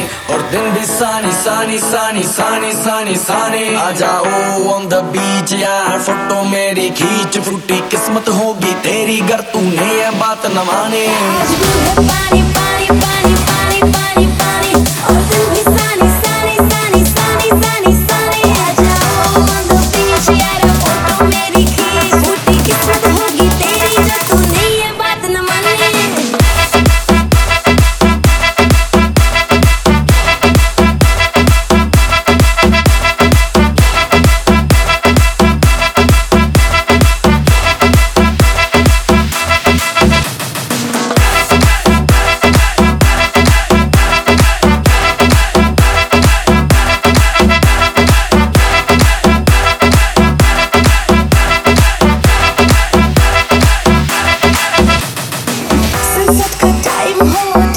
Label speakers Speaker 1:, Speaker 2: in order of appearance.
Speaker 1: और दिन भी सानी सानी सानी सानी सानी सानी। आ जाओ ऑन द बीच यार, फोटो मेरी खींच, फूटी किस्मत होगी तेरी गर तूने ये बात न माने।
Speaker 2: आज भी है पानी पानी पानी पानी पानी पानी, और दिन भी सानी सानी सानी सानी सानी सानी। आ जाओ on the beach यार, फोटो मेरी खींच, फूटी किस्मत होगी तेरी जो तूने ये बात न मानी। सनसेट का टाइम हो